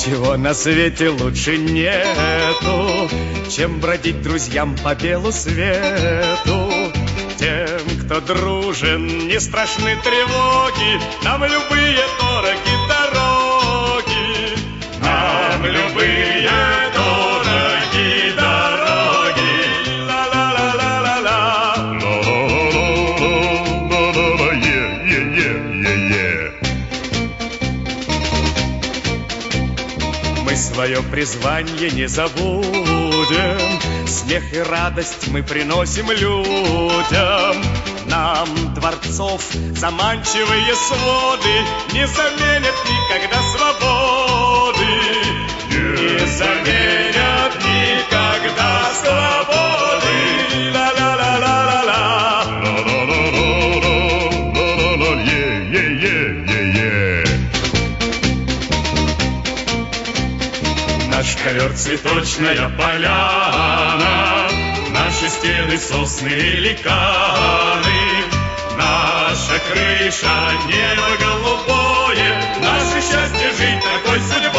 Ничего на свете лучше нету, чем бродить друзьям по белу свету. Тем, кто дружен, не страшны тревоги, нам любые дороги дороги. Нам любые дороги дороги. Ла-ла-ла-ла-ла-ла. Мы свое призвание не забудем, смех и радость мы приносим людям. Нам дворцов заманчивые своды не заменят никогда свободы. Не заменят никогда свободы. Ла-ла-ла-ла-ла-ла. Наш ковер цветочная поляна, наши стены сосны и ликаны, наша крыша небо голубое, наше счастье жить такой судьбой.